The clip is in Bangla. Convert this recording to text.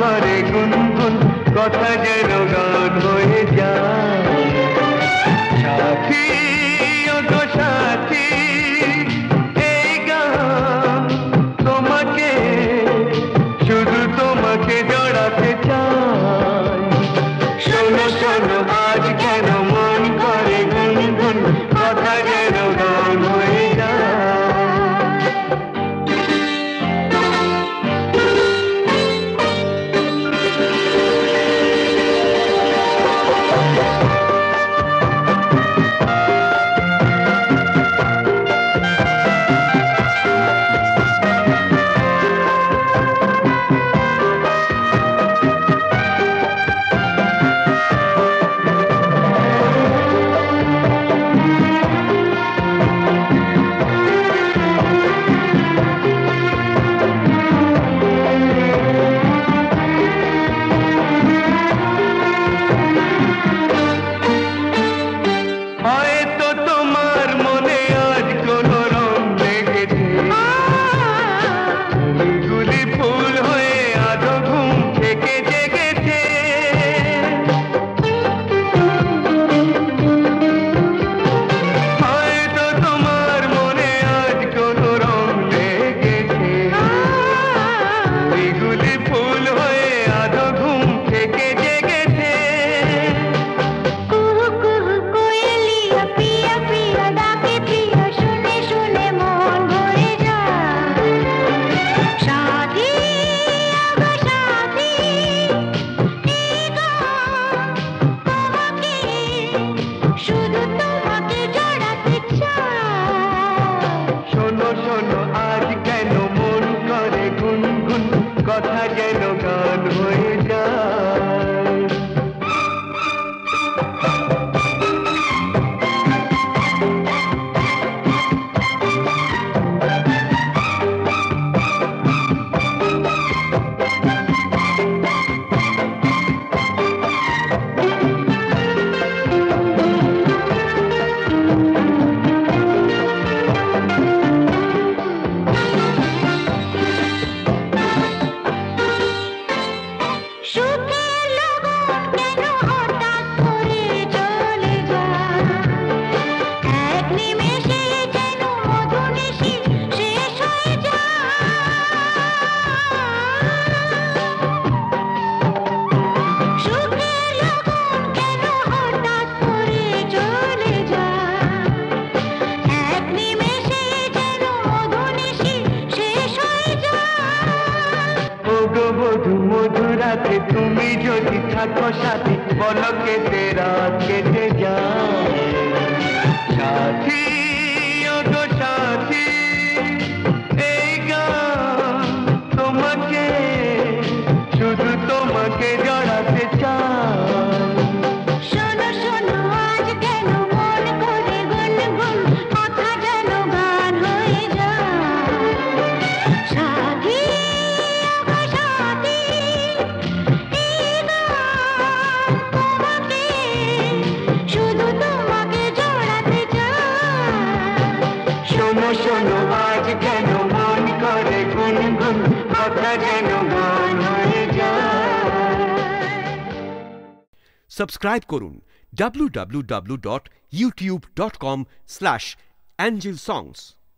করে গুনগুন কথা যেন গান হয়ে যায়। সাথী ও গো সাথী, এই গান তোমাকে, শুধু তোমাকে জড়াতে চাই। শোনো শোনো আজ কেন মন করে গুনগুন কথা যেন গান হয়ে যায়। মধুরাতে তুমি যদি থাকো সাথী, বলকে রাত কেটে যায়। সাথী ও গো সাথী, এই গান তোমাকে, শুধু তোমাকে জড়াতে চাই। শোনো শোনো আজ কেন মন করে গুনগুন কথা যেন গান হয়ে যায়। সাথী শোনো আজ কেন মন করে গুনগুন কথা যেন গান হয়ে যায়। সাবস্ক্রাইব করুন www.youtube.com/angelsongs